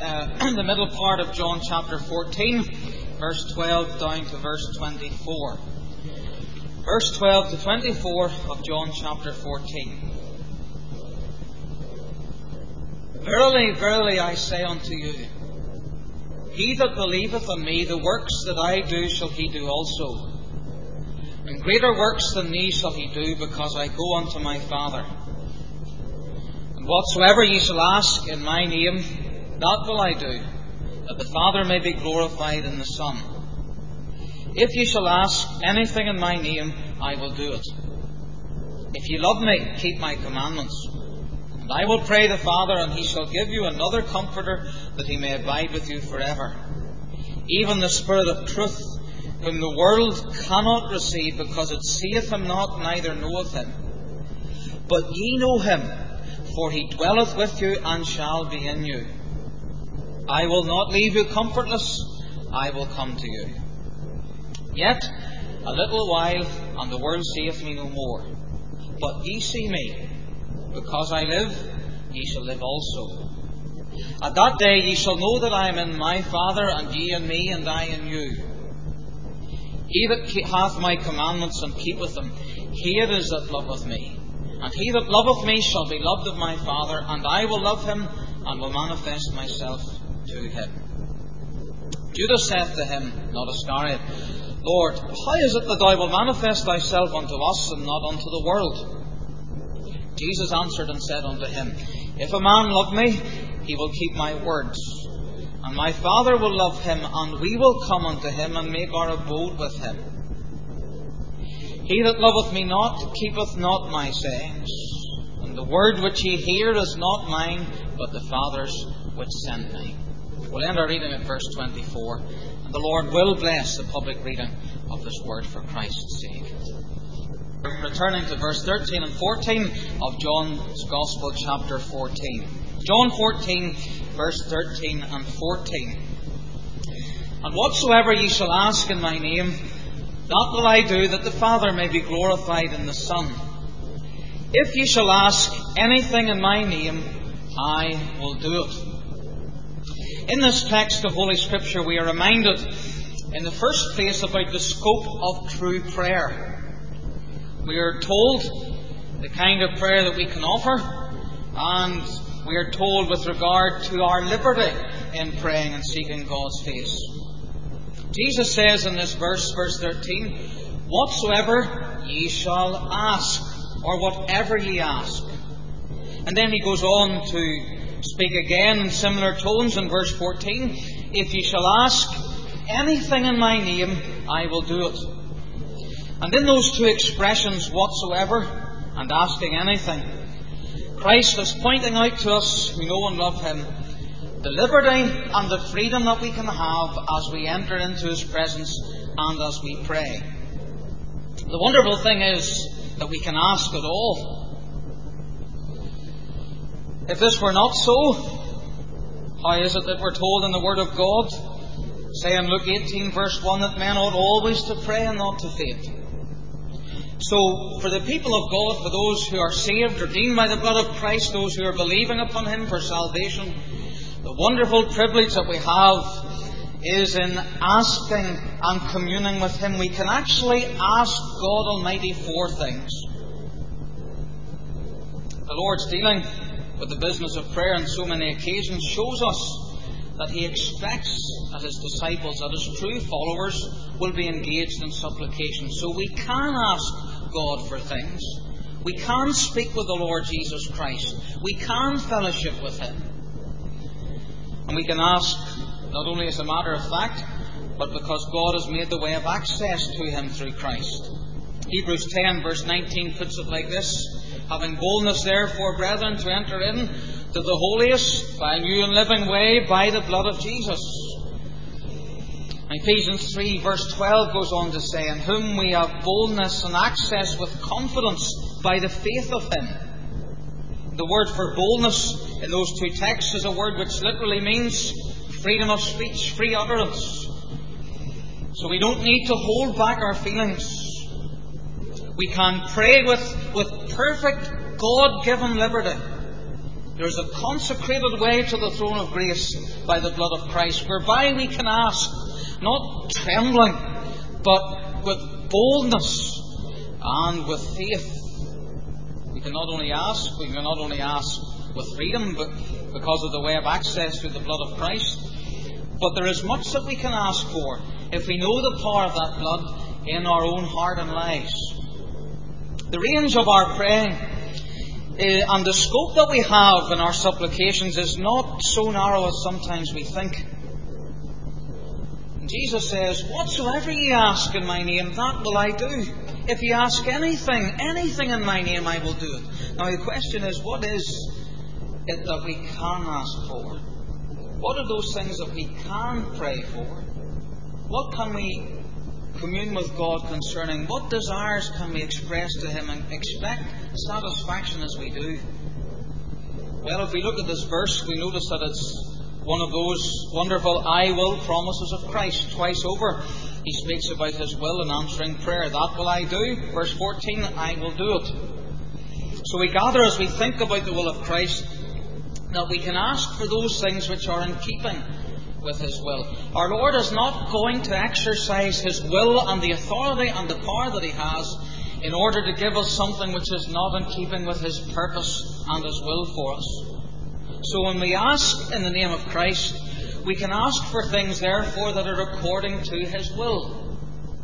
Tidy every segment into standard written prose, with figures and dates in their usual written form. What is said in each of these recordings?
the middle part of John chapter 14, verse 12 down to verse 24. Verse 12 to 24 of John chapter 14. Verily, verily, I say unto you, he that believeth on me, the works that I do shall he do also. And greater works than these shall he do, because I go unto my Father. And whatsoever ye shall ask in my name, that will I do, that the Father may be glorified in the Son. If ye shall ask anything in my name, I will do it. If ye love me, keep my commandments. And I will pray the Father, and he shall give you another Comforter, that he may abide with you forever. Even the Spirit of truth, whom the world cannot receive, because it seeth him not, neither knoweth him. But ye know him, for he dwelleth with you, and shall be in you. I will not leave you comfortless, I will come to you. Yet a little while, and the world seeth me no more. But ye see me. Because I live, ye shall live also. At that day ye shall know that I am in my Father, and ye in me, and I in you. He that hath my commandments and keepeth them, he it is that loveth me. And he that loveth me shall be loved of my Father, and I will love him, and will manifest myself to him. Judas saith to him, not Iscariot, Lord, how is it that thou wilt manifest thyself unto us, and not unto the world? Jesus answered and said unto him, If a man love me, he will keep my words. And my Father will love him, and we will come unto him, and make our abode with him. He that loveth me not, keepeth not my sayings. And the word which ye hear is not mine, but the Father's which sent me. We'll end our reading at verse 24. And the Lord will bless the public reading of this word for Christ's sake. Returning to verse 13 and 14 of John's Gospel, chapter 14. John 14, verse 13 and 14. And whatsoever ye shall ask in my name, that will I do, that the Father may be glorified in the Son. If ye shall ask anything in my name, I will do it. In this text of Holy Scripture, we are reminded, in the first place, about the scope of true prayer. We are told the kind of prayer that we can offer, and we are told with regard to our liberty in praying and seeking God's face. Jesus says in this verse 13, whatsoever ye shall ask, or whatever ye ask. And then he goes on to speak again in similar tones in verse 14, if ye shall ask anything in my name, I will do it. And in those two expressions, whatsoever and asking anything, Christ is pointing out to us who know and love him the liberty and the freedom that we can have as we enter into his presence and as we pray. The wonderful thing is that we can ask at all. If this were not so, how is it that we're told in the Word of God, say in Luke 18 verse 1, that men ought always to pray and not to faint? So, for the people of God, for those who are saved, redeemed by the blood of Christ, those who are believing upon him for salvation, the wonderful privilege that we have is in asking and communing with him. We can actually ask God Almighty for things. The Lord's dealing with the business of prayer on so many occasions shows us that he expects that his disciples, that his true followers, will be engaged in supplication. So we can ask God for things. We can speak with the Lord Jesus Christ. We can fellowship with him. And we can ask not only as a matter of fact, but because God has made the way of access to him through Christ. Hebrews 10 verse 19 puts it like this, having boldness therefore, brethren, to enter in to the holiest by a new and living way by the blood of Jesus. Ephesians 3 verse 12 goes on to say, in whom we have boldness and access with confidence by the faith of him. The word for boldness in those two texts is a word which literally means freedom of speech, free utterance. So we don't need to hold back our feelings. We can pray with perfect God-given liberty, There is a consecrated way to the throne of grace by the blood of Christ, whereby we can ask, not trembling, but with boldness and with faith. We can not only ask with freedom, but because of the way of access through the blood of Christ. But there is much that we can ask for if we know the power of that blood in our own heart and lives. The range of our praying and the scope that we have in our supplications is not so narrow as sometimes we think. And Jesus says, "Whatsoever ye ask in my name, that will I do. If ye ask anything in my name, I will do it." Now the question is, what is it that we can ask for? What are those things that we can pray for? What can we commune with God concerning? What desires can we express to Him and expect satisfaction as we do? Well, if we look at this verse, we notice that it's one of those wonderful "I will" promises of Christ. Twice over, He speaks about His will in answering prayer. That will I do. Verse 14, I will do it. So we gather, as we think about the will of Christ, that we can ask for those things which are in keeping with His will. Our Lord is not going to exercise His will and the authority and the power that He has in order to give us something which is not in keeping with His purpose and His will for us. So when we ask in the name of Christ, we can ask for things, therefore, that are according to His will.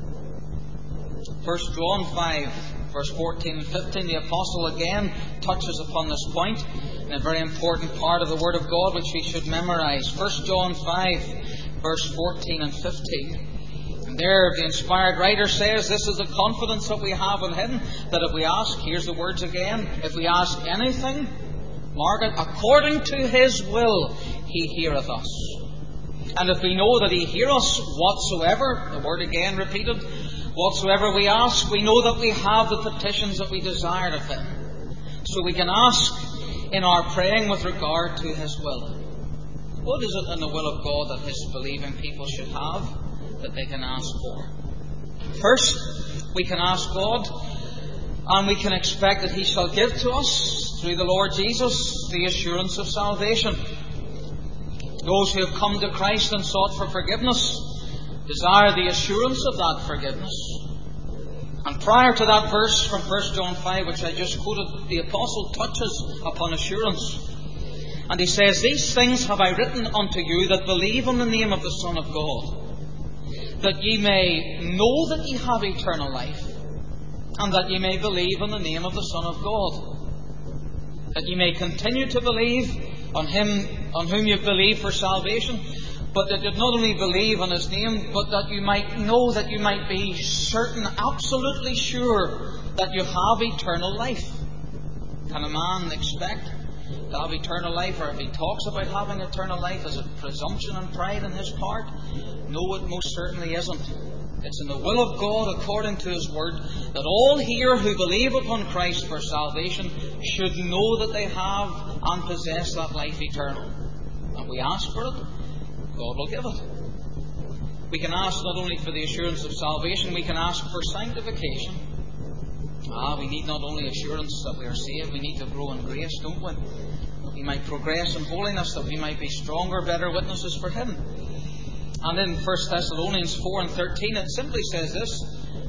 1 John 5, verse 14 and 15, the Apostle again touches upon this point in a very important part of the Word of God which we should memorize. 1 John 5, verse 14 and 15. And there the inspired writer says, "This is the confidence that we have in Him, that if we ask," here's the words again, "if we ask anything," mark it, "according to His will, He heareth us." And if we know that He heareth us whatsoever, the word again repeated, whatsoever we ask, we know that we have the petitions that we desire of Him. So we can ask in our praying with regard to His will. What is it in the will of God that His believing people should have that they can ask for? First, we can ask God, and we can expect that He shall give to us, through the Lord Jesus, the assurance of salvation. Those who have come to Christ and sought for forgiveness desire the assurance of that forgiveness. And prior to that verse from 1 John 5, which I just quoted, the Apostle touches upon assurance. And he says, "These things have I written unto you that believe on the name of the Son of God, that ye may know that ye have eternal life, and that ye may believe on the name of the Son of God. That ye may continue to believe on Him on whom you believe for salvation, but that you not only believe on His name, but that you might know, that you might be certain, absolutely sure, that you have eternal life." Can a man expect to have eternal life, or if he talks about having eternal life, is it presumption and pride on his part? No, it most certainly isn't. It's in the will of God, according to His Word, that all here who believe upon Christ for salvation should know that they have and possess that life eternal. And we ask for it, God will give it. We can ask not only for the assurance of salvation, we can ask for sanctification. We need not only assurance that we are saved, we need to grow in grace, don't we? That we might progress in holiness, that we might be stronger, better witnesses for Him. And in 1 Thessalonians 4 and 13, it simply says this,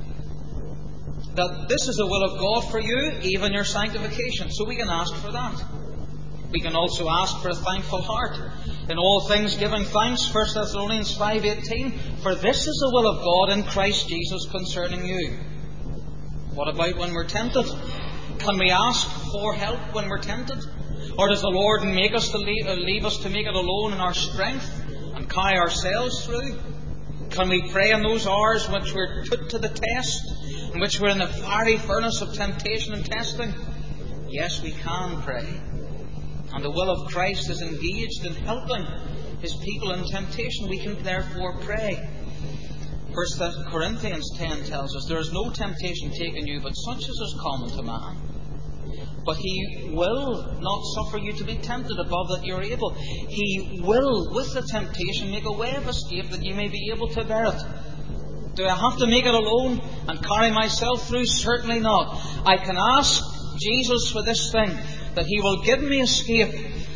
that this is the will of God for you, even your sanctification. So we can ask for that. We can also ask for a thankful heart. In all things giving thanks, 1 Thessalonians 5:18, "For this is the will of God in Christ Jesus concerning you." What about when we're tempted? Can we ask for help when we're tempted? Or does the Lord make us to leave us to make it alone in our strength and carry ourselves through? Can we pray in those hours in which we're put to the test, in which we're in the fiery furnace of temptation and testing? Yes, we can pray. And the will of Christ is engaged in helping His people in temptation. We can therefore pray. 1 Corinthians 10 tells us, "There is no temptation taken you, but such as is common to man. But He will not suffer you to be tempted above that you are able. He will, with the temptation, make a way of escape that you may be able to bear it." Do I have to make it alone and carry myself through? Certainly not. I can ask Jesus for this thing, that He will give me escape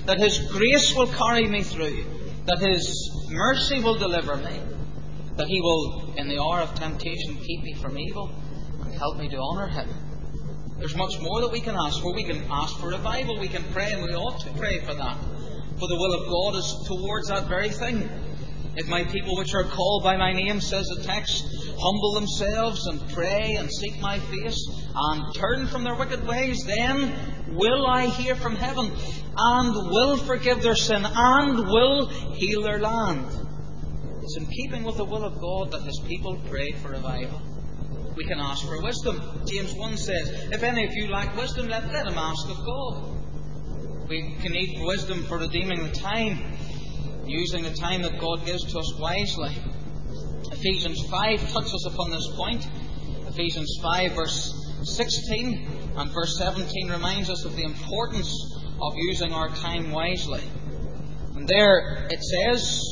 that His grace will carry me through, that His mercy will deliver me, that He will, in the hour of temptation, keep me from evil and help me to honour Him. There's much more that we can ask for. We can ask for revival. We can pray, and we ought to pray for that. For the will of God is towards that very thing. If my people which are called by my name, says the text, humble themselves and pray and seek my face and turn from their wicked ways, then will I hear from heaven and will forgive their sin and will heal their land. It's in keeping with the will of God that His people pray for revival. We can ask for wisdom. James 1 says, if any of you lack wisdom, let him ask of God. We can need wisdom for redeeming the time, using the time that God gives to us wisely. Ephesians 5 touches upon this point. Ephesians 5 verse 16 and verse 17 reminds us of the importance of using our time wisely. And there it says,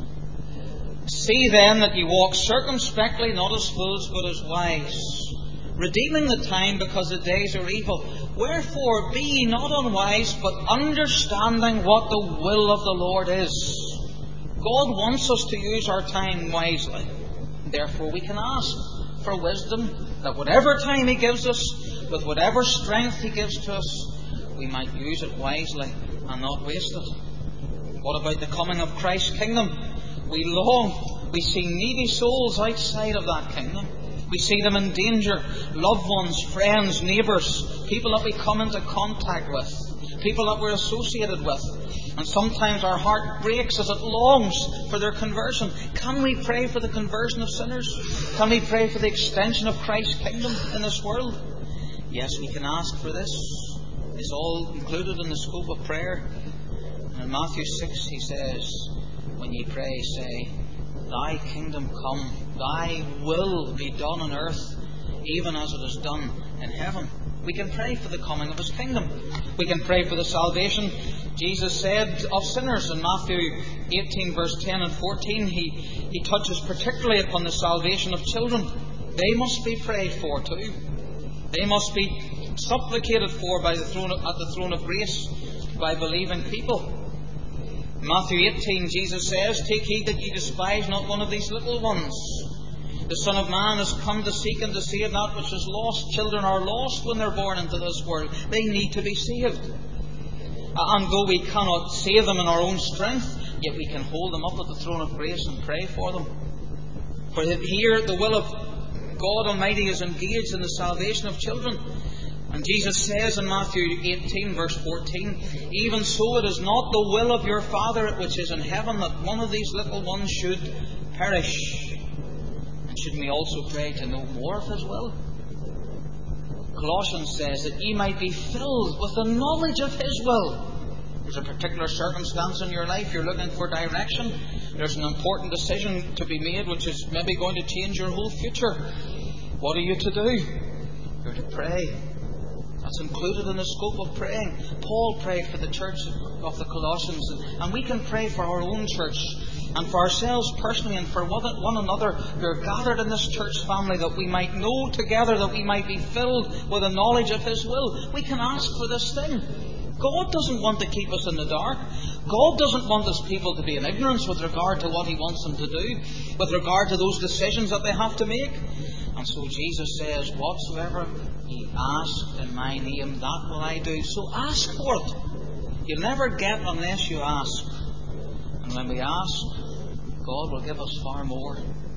see then that ye walk circumspectly, not as fools, but as wise, redeeming the time, because the days are evil. Wherefore be ye not unwise, but understanding what the will of the Lord is. God wants us to use our time wisely. Therefore we can ask for wisdom, that whatever time He gives us, with whatever strength He gives to us, we might use it wisely and not waste it. What about the coming of Christ's kingdom? We long, we see needy souls outside of that kingdom. We see them in danger. Loved ones, friends, neighbours, people that we come into contact with, people that we're associated with. And sometimes our heart breaks as it longs for their conversion. Can we pray for the conversion of sinners? Can we pray for the extension of Christ's kingdom in this world? Yes, we can ask for this. It's all included in the scope of prayer. And in Matthew 6 He says, when ye pray, say, Thy kingdom come, Thy will be done on earth, even as it is done in heaven. We can pray for the coming of His kingdom. We can pray for the salvation, Jesus said, of sinners. In Matthew 18 verse 10 and 14, He touches particularly upon the salvation of children. They must be prayed for too. They must be supplicated for at the throne of grace by believing people. Matthew 18, Jesus says, take heed that ye despise not one of these little ones. The Son of Man has come to seek and to save that which is lost. Children are lost when they're born into this world. They need to be saved. And though we cannot save them in our own strength, yet we can hold them up at the throne of grace and pray for them. For here the will of God Almighty is engaged in the salvation of children. And Jesus says in Matthew 18 verse 14, even so it is not the will of your Father which is in heaven that one of these little ones should perish. And shouldn't we also pray to know more of His will? Colossians says that ye might be filled with the knowledge of His will. There's a particular circumstance in your life, you're looking for direction. There's an important decision to be made which is maybe going to change your whole future. What are you to do? You're to pray. That's included in the scope of praying. Paul prayed for the church of the Colossians, and we can pray for our own church and for ourselves personally and for one another who are gathered in this church family, that we might know together, that we might be filled with the knowledge of His will. We can ask for this thing. God doesn't want to keep us in the dark. God doesn't want His people to be in ignorance with regard to what He wants them to do, with regard to those decisions that they have to make. And so Jesus says, whatsoever ye ask in my name, that will I do. So ask for it. You'll never get unless you ask. And when we ask, God will give us far more.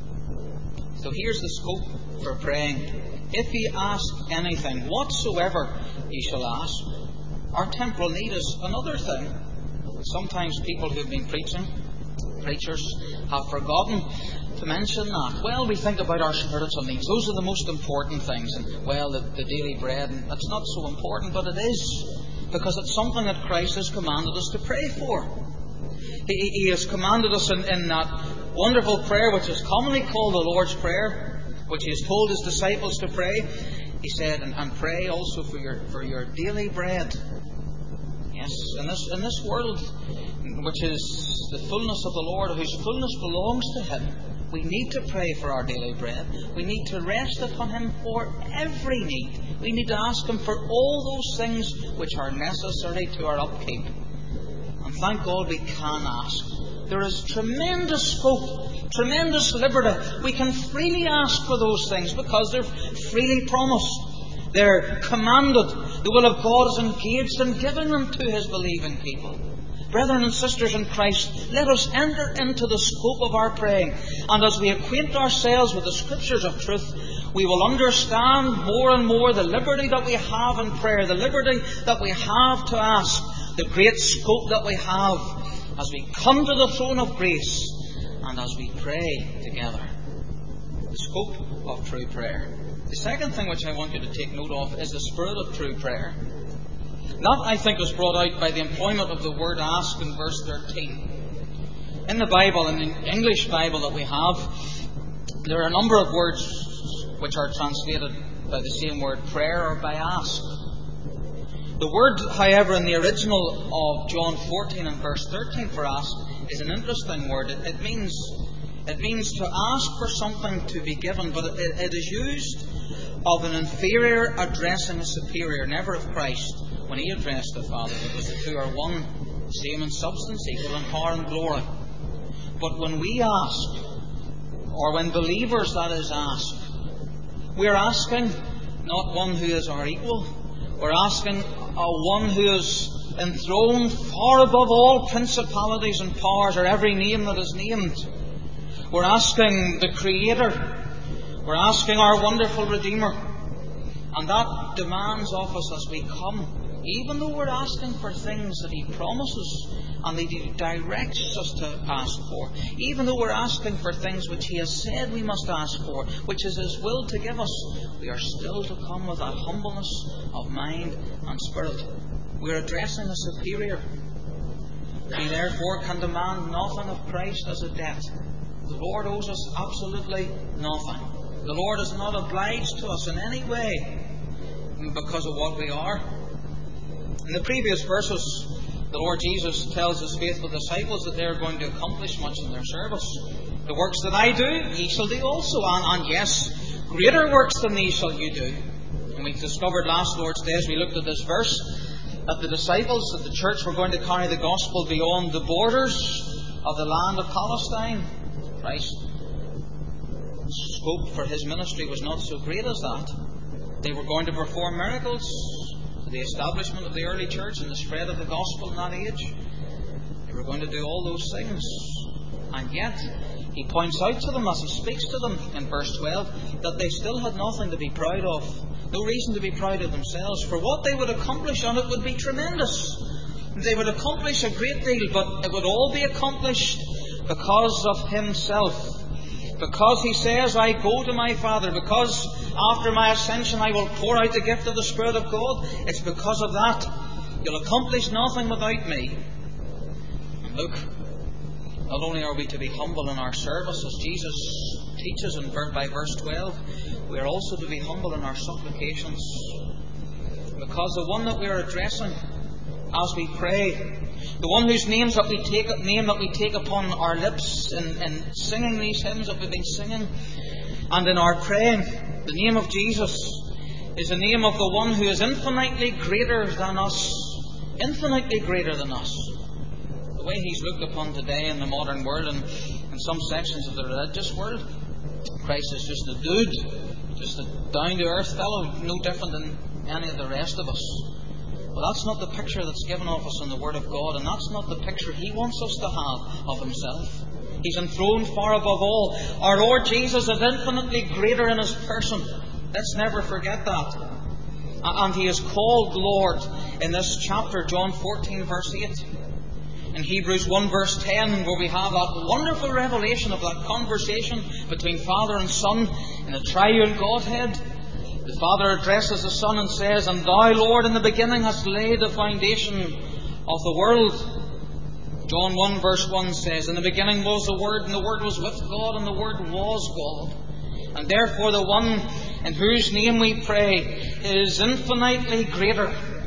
So here's the scope for praying. If ye ask anything, whatsoever ye shall ask. Our temporal need is another thing. Sometimes people who've been preachers, have forgotten to mention that. Well, we think about our spiritual needs. Those are the most important things. And, well, the daily bread, and that's not so important, but it is. Because it's something that Christ has commanded us to pray for. He has commanded us in that wonderful prayer, which is commonly called the Lord's Prayer, which He has told His disciples to pray. He said, and pray also for your daily bread. Yes, in this world, which is the fullness of the Lord, whose fullness belongs to Him, we need to pray for our daily bread. We need to rest upon Him for every need. We need to ask Him for all those things which are necessary to our upkeep. thank God we can ask. There is tremendous scope, tremendous liberty. We can freely ask for those things because they're freely promised. They're commanded. The will of God is engaged in giving them to His believing people. Brethren and sisters in Christ, let us enter into the scope of our praying. And as we acquaint ourselves with the Scriptures of truth, we will understand more and more the liberty that we have in prayer, the liberty that we have to ask, the great scope that we have as we come to the throne of grace and as we pray together. The scope of true prayer. The second thing which I want you to take note of is the spirit of true prayer. That, I think, was brought out by the employment of the word ask in verse 13. In the Bible, in the English Bible that we have, there are a number of words which are translated by the same word, prayer, or by ask. The word, however, in the original of John 14 and verse 13 for ask is an interesting word. It means to ask for something to be given, but it is used of an inferior addressing a superior, never of Christ. When He addressed the Father, because the two are one, same in substance, equal in power and glory. But when we ask, or when believers, that is, ask, we're asking not one who is our equal. We're asking one who is enthroned far above all principalities and powers, or every name that is named. We're asking the Creator. We're asking our wonderful Redeemer. And that demands of us as we come, even though we're asking for things that He promises and that He directs us to ask for, even though we're asking for things which He has said we must ask for, which is His will to give us, we are still to come with that humbleness of mind and spirit. We're addressing a superior. We therefore can demand nothing of Christ as a debt. The Lord owes us absolutely nothing. The Lord is not obliged to us in any way because of what we are. In the previous verses, the Lord Jesus tells His faithful disciples that they are going to accomplish much in their service. The works that I do, ye shall do also. And yes, greater works than these shall you do. And we discovered last Lord's Day, as we looked at this verse, that the disciples, that the church were going to carry the gospel beyond the borders of the land of Palestine. Christ's scope for His ministry was not so great as that. They were going to perform miracles, the establishment of the early church and the spread of the gospel in that age. They were going to do all those things. And yet, He points out to them as He speaks to them in verse 12 that they still had nothing to be proud of. No reason to be proud of themselves. For what they would accomplish on it would be tremendous. They would accomplish a great deal, but it would all be accomplished because of Himself. Because He says, I go to my Father. Because after my ascension I will pour out the gift of the Spirit of God. It's because of that. You'll accomplish nothing without me. And look, not only are we to be humble in our service, as Jesus teaches by verse 12, we are also to be humble in our supplications. Because the one that we are addressing as we pray, the one whose name that we take upon our lips in singing these hymns that we've been singing, and in our praying, the name of Jesus is the name of the one who is infinitely greater than us. Infinitely greater than us. The way He's looked upon today in the modern world and in some sections of the religious world, Christ is just a dude, just a down-to-earth fellow, no different than any of the rest of us. Well, that's not the picture that's given of us in the Word of God, and that's not the picture He wants us to have of Himself. He's enthroned far above all. Our Lord Jesus is infinitely greater in His person. Let's never forget that. And He is called Lord in this chapter, John 14, verse 8. In Hebrews 1, verse 10, where we have that wonderful revelation of that conversation between Father and Son in the triune Godhead. The Father addresses the Son and says, And thou, Lord, in the beginning hast laid the foundation of the world. John 1 verse 1 says, In the beginning was the Word, and the Word was with God, and the Word was God. And therefore the one in whose name we pray is infinitely greater.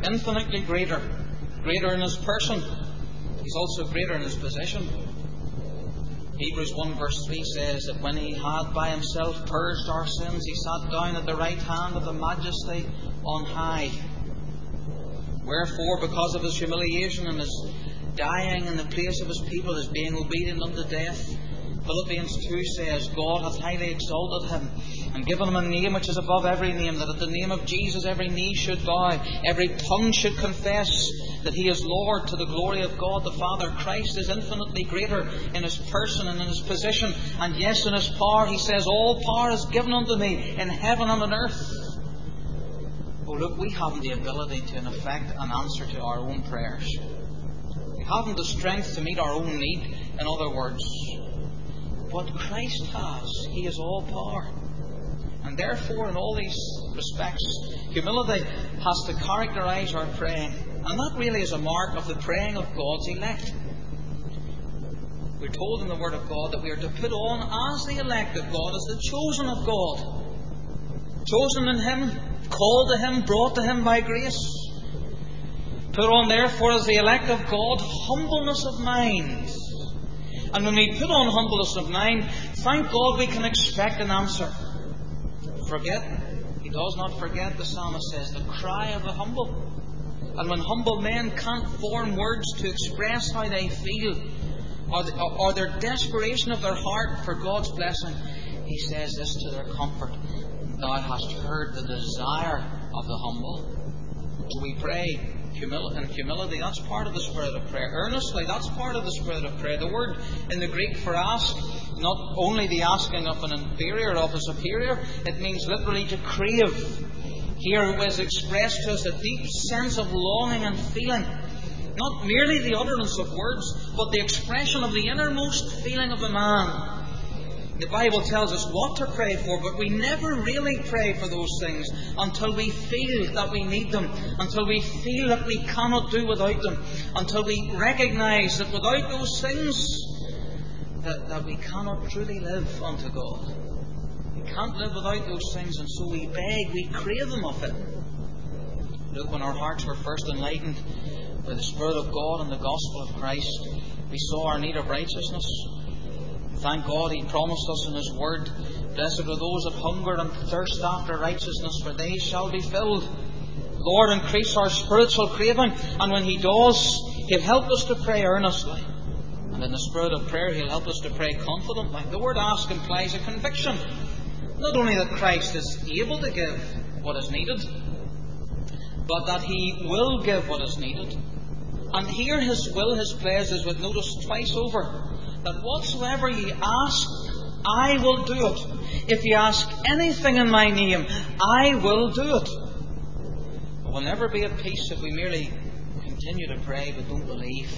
Greater in His person. He's also greater in His position. Hebrews 1 verse 3 says that when He had by Himself purged our sins, He sat down at the right hand of the Majesty on high. Wherefore, because of His humiliation and His dying in the place of His people, as being obedient unto death. Philippians 2 says, God hath highly exalted Him and given Him a name which is above every name, that at the name of Jesus every knee should bow, every tongue should confess that He is Lord, to the glory of God the Father. Christ is infinitely greater in His person and in His position, and yes, in His power. He says, all power is given unto me in heaven and on earth. Oh look, we haven't the ability to in effect an answer to our own prayers. We haven't the strength to meet our own need, in other words. But Christ has. He is all power. And therefore, in all these respects, humility has to characterize our praying. And that really is a mark of the praying of God's elect. We're told in the Word of God that we are to put on as the elect of God, as the chosen of God. Chosen in Him, called to Him, brought to Him by grace. Put on therefore as the elect of God humbleness of mind. And when we put on humbleness of mind, thank God we can expect an answer. Forget, He does not forget, the psalmist says, the cry of the humble. And when humble men can't form words to express how they feel, or their desperation of their heart for God's blessing, He says this to their comfort: Thou hast heard the desire of the humble. So we pray in humility. That's part of the spirit of prayer. Earnestly, that's part of the spirit of prayer. The word in the Greek for ask, not only the asking of an inferior or of a superior, it means literally to crave. Here it was expressed to us a deep sense of longing and feeling. Not merely the utterance of words, but the expression of the innermost feeling of a man. The Bible tells us what to pray for, but we never really pray for those things until we feel that we need them, until we feel that we cannot do without them, until we recognize that without those things, that we cannot truly live unto God. We can't live without those things, and so we beg, we crave them of Him. Look, when our hearts were first enlightened by the Spirit of God and the gospel of Christ, we saw our need of righteousness. Thank God He promised us in His Word, blessed are those that hunger and thirst after righteousness, for they shall be filled. Lord, increase our spiritual craving, and when He does, He'll help us to pray earnestly. And in the spirit of prayer, He'll help us to pray confidently. The word ask implies a conviction. Not only that Christ is able to give what is needed, but that He will give what is needed. And here His will, His pleasure is with notice twice over, that whatsoever ye ask, I will do it. If ye ask anything in my name, I will do it. But we'll never be at peace if we merely continue to pray but don't believe.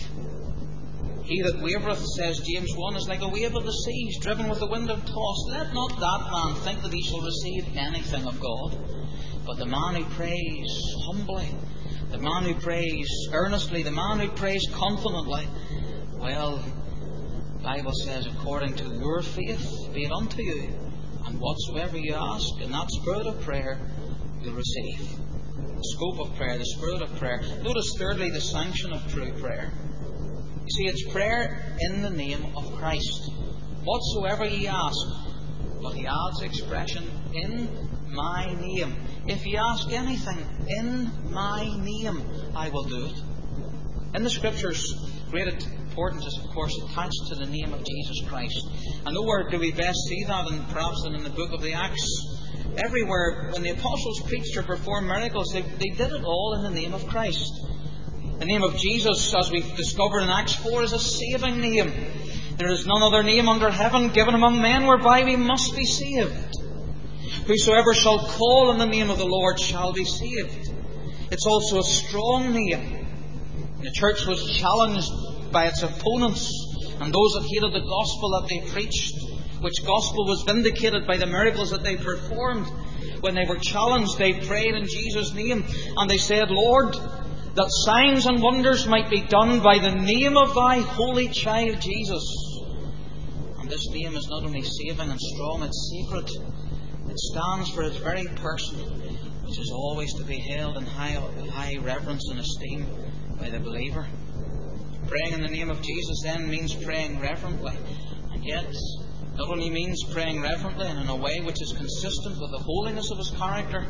He that wavereth, says James 1, is like a wave of the seas, driven with the wind and tossed. Let not that man think that he shall receive anything of God. But the man who prays humbly, the man who prays earnestly, the man who prays confidently, well, the Bible says, according to your faith be it unto you, and whatsoever you ask in that spirit of prayer, you'll receive. The scope of prayer, the spirit of prayer. Notice thirdly, the sanction of true prayer. You see, it's prayer in the name of Christ. Whatsoever ye ask, but He adds the expression, in my name. If ye ask anything in my name, I will do it. In the Scriptures, great importance is, of course, attached to the name of Jesus Christ. And nowhere do we best see that than in the book of the Acts. Everywhere, when the apostles preached or performed miracles, they did it all in the name of Christ. The name of Jesus, as we discover in Acts 4, is a saving name. There is none other name under heaven given among men whereby we must be saved. Whosoever shall call on the name of the Lord shall be saved. It's also a strong name. The church was challenged by its opponents and those that hated the gospel that they preached, which gospel was vindicated by the miracles that they performed. When they were challenged, they prayed in Jesus' name, and they said, Lord, that signs and wonders might be done by the name of Thy holy child Jesus. And this name is not only saving and strong, it's sacred. It stands for His very person, which is always to be held in high reverence and esteem by the believer. Praying in the name of Jesus then means praying reverently, and yet not only means praying reverently and in a way which is consistent with the holiness of His character,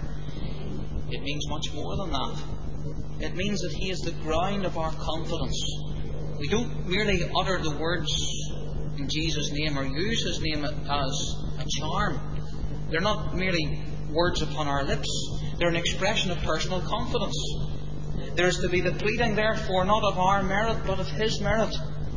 it means much more than that. It means that He is the ground of our confidence. We don't merely utter the words in Jesus' name or use His name as a charm. They're not merely words upon our lips. They're an expression of personal confidence. There is to be the pleading, therefore, not of our merit, but of His merit.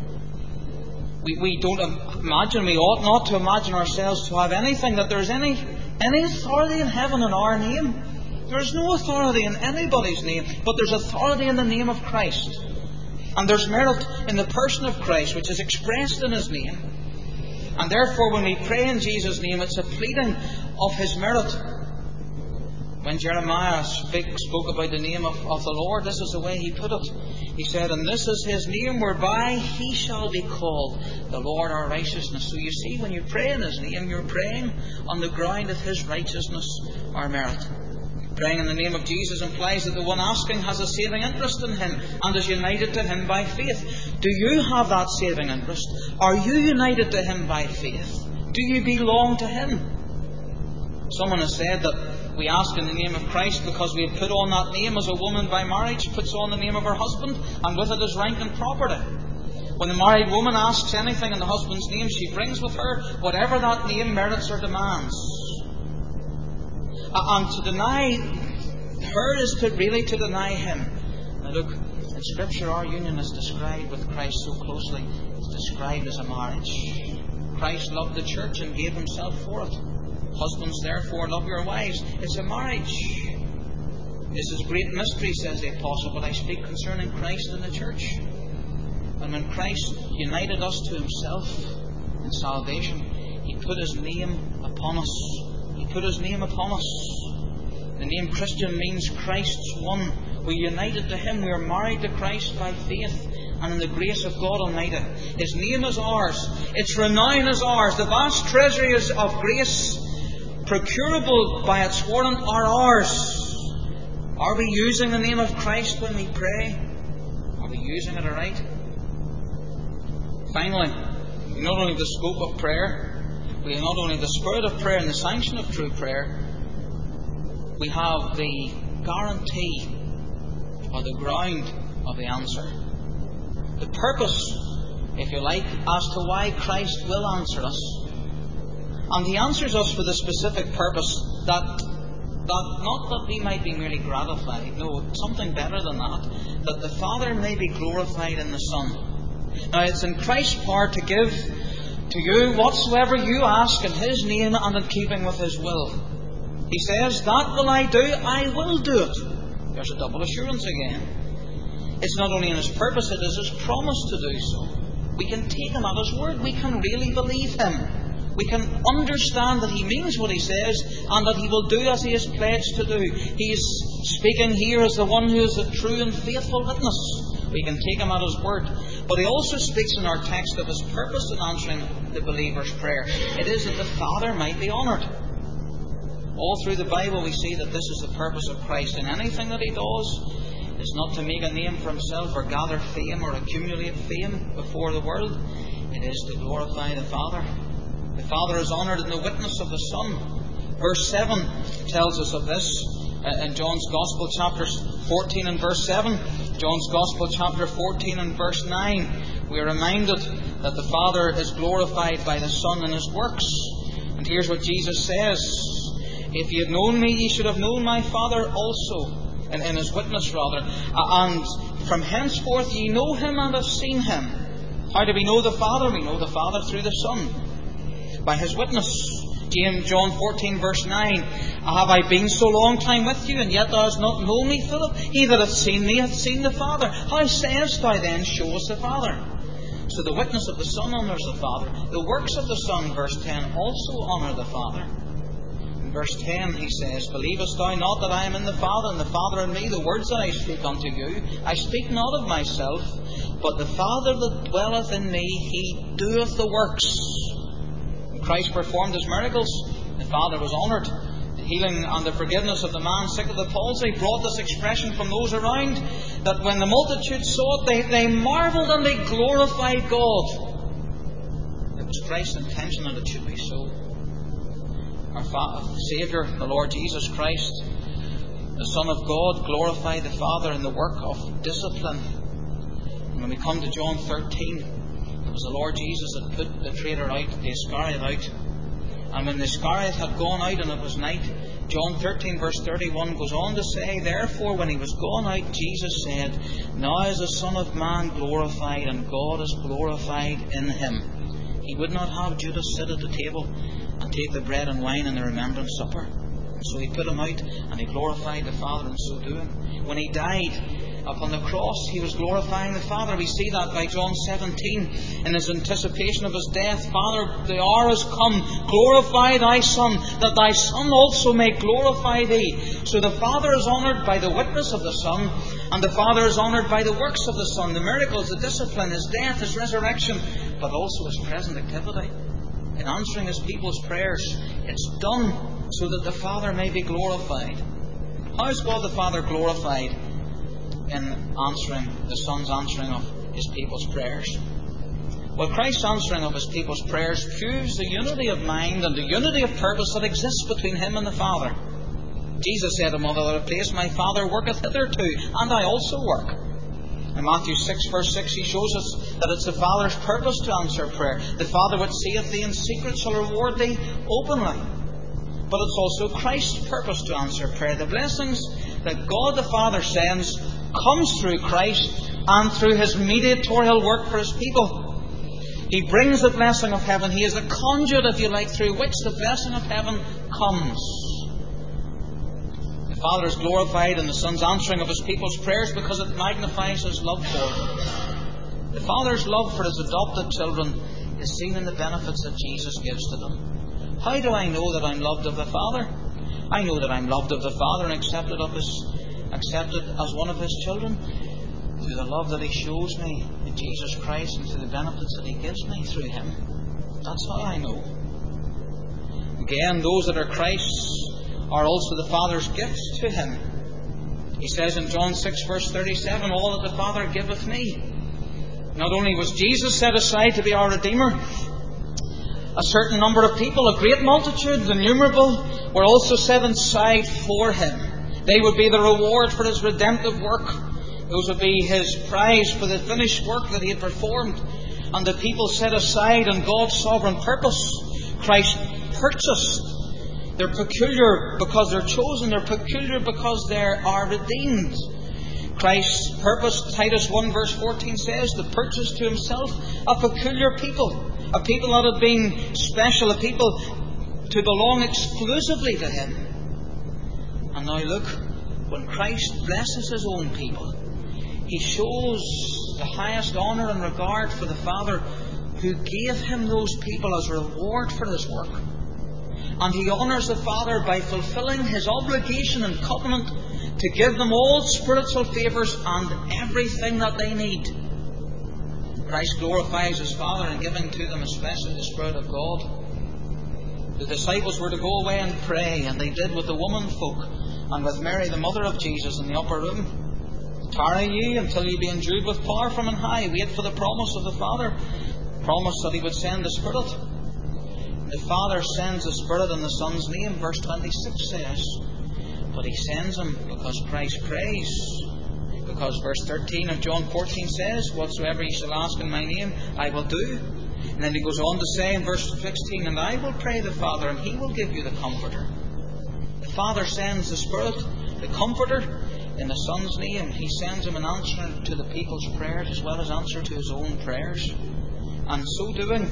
We don't imagine, we ought not to imagine ourselves to have anything, that there's any authority in heaven in our name. There's no authority in anybody's name, but there's authority in the name of Christ. And there's merit in the person of Christ, which is expressed in His name. And therefore, when we pray in Jesus' name, it's a pleading of His merit. When Jeremiah spoke about the name of the Lord, this is the way he put it. He said, "And this is His name whereby He shall be called, the Lord our righteousness." So you see, when you pray in His name, you're praying on the ground of His righteousness, our merit. Praying in the name of Jesus implies that the one asking has a saving interest in Him and is united to Him by faith. Do you have that saving interest? Are you united to Him by faith? Do you belong to Him? Someone has said that we ask in the name of Christ because we have put on that name, as a woman by marriage puts on the name of her husband, and with it his rank and property. When the married woman asks anything in the husband's name, she brings with her whatever that name merits or demands. And to deny her is to deny Him. Now look, in Scripture our union is described with Christ so closely. It's described as a marriage. Christ loved the church and gave Himself for it. Husbands, therefore, love your wives. It's a marriage. This is great mystery, says the Apostle, but I speak concerning Christ and the church. And when Christ united us to Himself in salvation, He put His name upon us. He put His name upon us. The name Christian means Christ's one. We're united to Him. We are married to Christ by faith and in the grace of God Almighty. His name is ours. Its renown is ours. The vast treasuries of grace procurable by its warrant are ours. Are we using the name of Christ when we pray? Are we using it aright? Finally, not only the scope of prayer, we have not only the spirit of prayer and the sanction of true prayer, we have the guarantee or the ground of the answer. The purpose, if you like, as to why Christ will answer us. And He answers us for the specific purpose that not that we might be merely gratified, no, something better than that the Father may be glorified in the Son. Now it's in Christ's power to give to you whatsoever you ask in His name and in keeping with His will. He says, "That will I do, I will do it." There's a double assurance again. It's not only in His purpose, it is His promise to do so. We can take Him at His word. We can really believe Him. We can understand that He means what He says and that He will do as He has pledged to do. He is speaking here as the one who is a true and faithful witness. We can take Him at His word. But He also speaks in our text of His purpose in answering the believer's prayer. It is that the Father might be honoured. All through the Bible we see that this is the purpose of Christ. And anything that He does is not to make a name for Himself or gather fame or accumulate fame before the world. It is to glorify the Father. The Father is honoured in the witness of the Son. Verse 7 tells us of this in John's Gospel, chapter 14 and verse 7. John's Gospel, chapter 14 and verse 9. We are reminded that the Father is glorified by the Son in His works. And here's what Jesus says: "If ye had known me, ye should have known my Father also." In His witness, rather. "And from henceforth ye know Him and have seen Him." How do we know the Father? We know the Father through the Son, by His witness. John 14 verse 9. "Have I been so long time with you, and yet thou hast not known me, Philip? He that hath seen me hath seen the Father. How sayest thou then, show us the Father?" So the witness of the Son honours the Father. The works of the Son, verse 10, also honour the Father. In verse 10 he says, "Believest thou not that I am in the Father, and the Father in me? The words that I speak unto you, I speak not of myself, but the Father that dwelleth in me, He doeth the works." Christ performed His miracles, the Father was honoured. The healing and the forgiveness of the man sick of the palsy brought this expression from those around, that when the multitude saw it, they marvelled and they glorified God. It was Christ's intention that it should be so. Our Saviour, the Lord Jesus Christ, the Son of God, glorified the Father in the work of discipline. When we come to John 13, it was the Lord Jesus that put the traitor out, the Iscariot out. And when the Iscariot had gone out and it was night, John 13 verse 31 goes on to say, therefore when he was gone out, Jesus said, now is the Son of Man glorified, and God is glorified in him. He would not have Judas sit at the table and take the bread and wine in the remembrance supper. So he put him out, and he glorified the Father in so doing. When he died upon the cross, he was glorifying the Father. We see that by John 17 in his anticipation of his death. Father, the hour has come. Glorify thy Son, that thy Son also may glorify thee. So the Father is honoured by the witness of the Son, and the Father is honoured by the works of the Son, the miracles, the discipline, his death, his resurrection, but also his present activity in answering his people's prayers. It's done so that the Father may be glorified. How is God the Father glorified? In answering the Son's answering of his people's prayers. Well, Christ's answering of his people's prayers proves the unity of mind and the unity of purpose that exists between him and the Father. Jesus said in another place, my Father worketh hitherto, and I also work. In Matthew 6 verse 6 he shows us that it's the Father's purpose to answer prayer. The Father which seeth thee in secret shall reward thee openly. But it's also Christ's purpose to answer prayer. The blessings that God the Father sends comes through Christ and through his mediatorial work for his people. He brings the blessing of heaven. He is the conduit, if you like, through which the blessing of heaven comes. The Father is glorified in the Son's answering of his people's prayers because it magnifies his love for them. The Father's love for his adopted children is seen in the benefits that Jesus gives to them. How do I know that I'm loved of the Father? I know that I'm loved of the Father and accepted as one of his children through the love that he shows me in Jesus Christ and through the benefits that he gives me through him. That's how I know. Again, those that are Christ's are also the Father's gifts to him. He says in John 6 verse 37, all that the Father giveth me. Not only was Jesus set aside to be our Redeemer, a certain number of people, a great multitude, innumerable, were also set aside for him. They would be the reward for his redemptive work. Those would be his prize for the finished work that he had performed. And the people set aside in God's sovereign purpose. Christ purchased. They're peculiar because they're chosen. They're peculiar because they are redeemed. Christ's purpose, Titus 1 verse 14 says, to purchase to himself a peculiar people. A people that had been special. A people to belong exclusively to him. And now look, when Christ blesses his own people, he shows the highest honour and regard for the Father who gave him those people as a reward for his work. And he honours the Father by fulfilling his obligation and covenant to give them all spiritual favours and everything that they need. Christ glorifies his Father in giving to them especially the Spirit of God. The disciples were to go away and pray, and they did with the woman folk and with Mary, the mother of Jesus, in the upper room. Tarry ye until ye be endued with power from on high. Wait for the promise of the Father, promise that he would send the Spirit. The Father sends the Spirit in the Son's name, verse 26 says. But he sends him because Christ prays. Because verse 13 of John 14 says, whatsoever ye shall ask in my name, I will do. And then he goes on to say in verse 16, and I will pray the Father, and he will give you the Comforter. The Father sends the Spirit, the Comforter, in the Son's name. He sends him an answer to the people's prayers as well as answer to his own prayers. And so doing,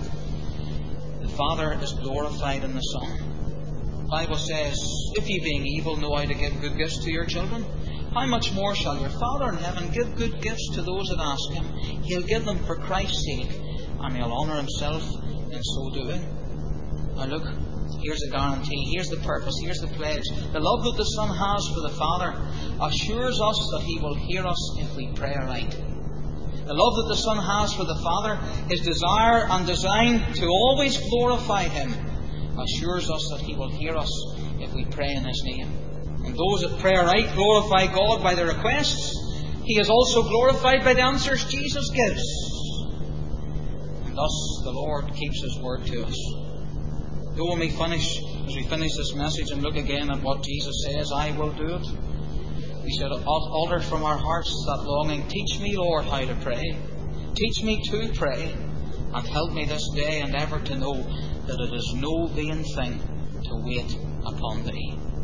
the Father is glorified in the Son. The Bible says, if ye being evil know how to give good gifts to your children, how much more shall your Father in heaven give good gifts to those that ask him? He'll give them for Christ's sake, and he'll honour himself in so doing. Now look, here's the guarantee, here's the purpose, here's the pledge. The love that the Son has for the Father assures us that he will hear us if we pray aright. The love that the Son has for the Father, his desire and design to always glorify him, assures us that he will hear us if we pray in his name. And those that pray aright glorify God by their requests. He is also glorified by the answers Jesus gives. And thus the Lord keeps his word to us. So when we finish, as we finish this message and look again at what Jesus says, I will do it. We should alter from our hearts that longing. Teach me, Lord, how to pray. Teach me to pray, and help me this day and ever to know that it is no vain thing to wait upon Thee.